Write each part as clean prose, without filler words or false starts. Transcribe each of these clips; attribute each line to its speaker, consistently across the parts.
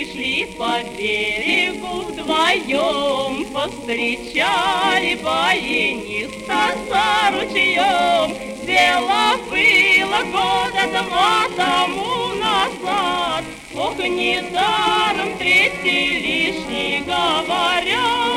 Speaker 1: шли по берегу вдвоем, повстречали баяниста за ручьем. Дело было года два тому назад, ох, недаром третий лишний говорят.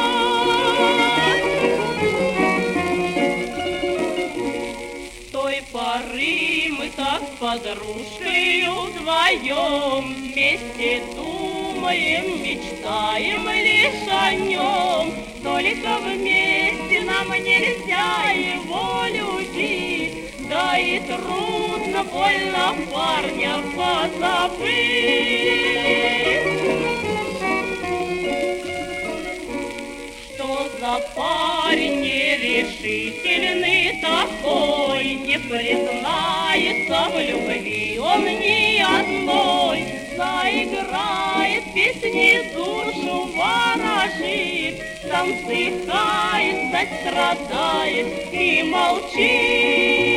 Speaker 1: С той поры мы так с подружкой вдвоем вместе думаем, мечтаем лишь о нем. Только вместе нам нельзя его любить, да и трудно, больно парня позабыть. Что за парень нерешительный такой, не признается в любви он ни одной. Заиграет песни, душу ворожит, сам вздыхает, страдает и молчит.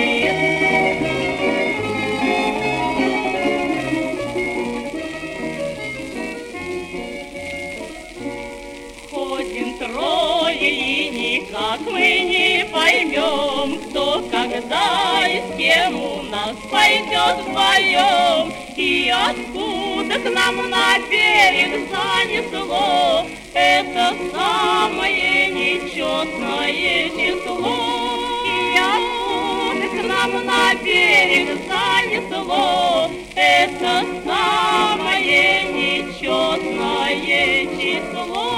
Speaker 1: Ходим трое и никак мы не поймем, кто, когда и с кем у нас пойдет вдвоем. И откуда к нам на берег занесло это самое нечетное число. И откуда к нам на берег занесло это самое нечетное число.